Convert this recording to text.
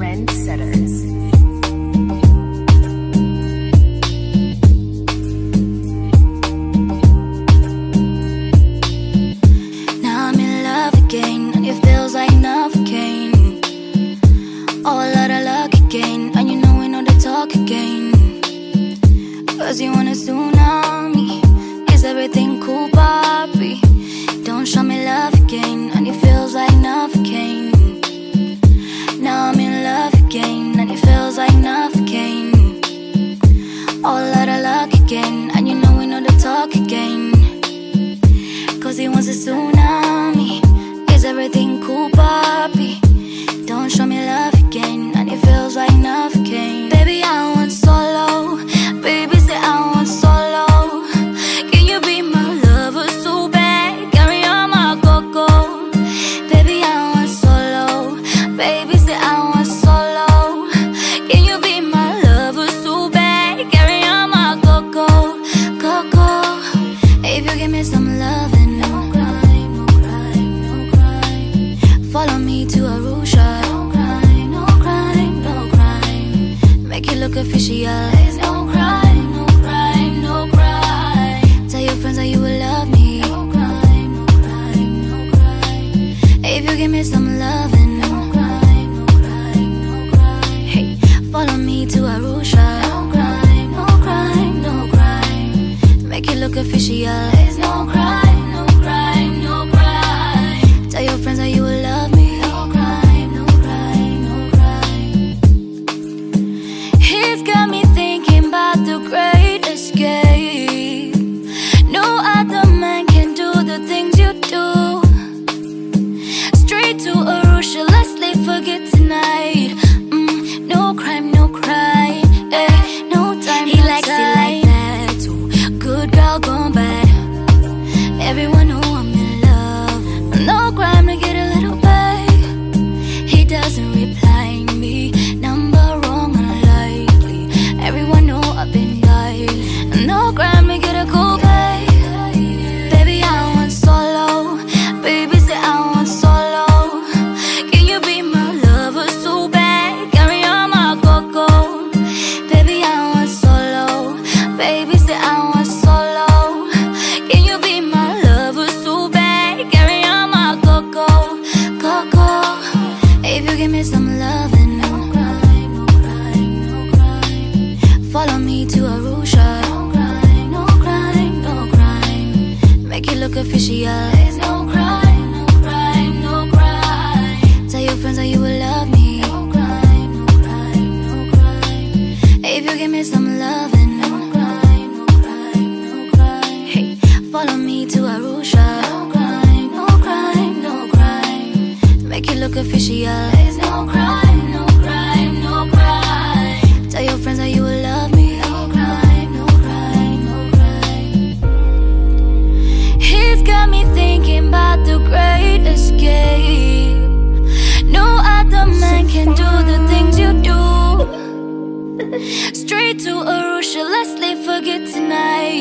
Trendsetters. Now I'm in love again, and it feels like Novocaine. Oh, a lot of luck again, and you know we know the talk again. Cause you want a tsunami. Is everything cool, Bobby? Don't show me love again, and it feels like Novocaine. Now I'm in love again, and it feels like Novocaine. Oh, a lot of luck again, and you know we know the talk again. Cause he wants a tsunami. Is everything cool, Bobby? Don't show me love again, and it feels like Novocaine. Baby, I want solo. Baby, say I want solo. Can you be my lover so bad? Carry on my go-go. Baby, I want solo. Baby, say I want solo. Can you be my lover so bad? Carry on my go-go, go-go. If you give me some loving, no crime, no crime, no crime. Follow me to Arusha. No crime, no crime, no crime. Make it look official. No crime, no crime, no crime. Tell your friends that you will love me. No crime, no crime, no crime. If you give me some loving, no crime, no crime, no crime. Hey, follow me to Arusha. No crime, no crime, no crime. Make it look official. No crime, no crime, no crime. Tell your friends that you will love me. No crime, no crime, no crime. He's got me thinking about the great escape. No other man can do the things you do. Straight to Arusha, let's leave, forget tonight. No crime, no crime. No time, he no likes time. It like that too. Good girl gone bad. Everyone know I'm in love. No crime to get a little pay. He doesn't reply me. Number wrong, unlikely. Everyone know I've been dialed. No crime to get a cool pay. Baby, I want solo. Baby, say I want solo. Can you be my lover so bad? Carry on my go-go. Baby, I want solo. Baby, say I want solo. Can you be my lover so bad? Carry on my go-go, go-go. If you give me some loving, no crime, no crime, no crime. Follow me to Arusha. No crime, no crime, no crime. Make it look official. No crime, no crime, no crime. Tell your friends that you will love me. No crime, no crime, no crime. If you give me some loving, no crime, no crime, no crime. Hey, follow me to Arusha. No crime, no crime, no crime. Make it look official. No crime, no crime, no crime. Tell your friends that you will love me. No crime, no crime, no crime. He's got me thinking about the great escape. No other man can do the things you do. Straight to Arusha, let's leave, forget tonight.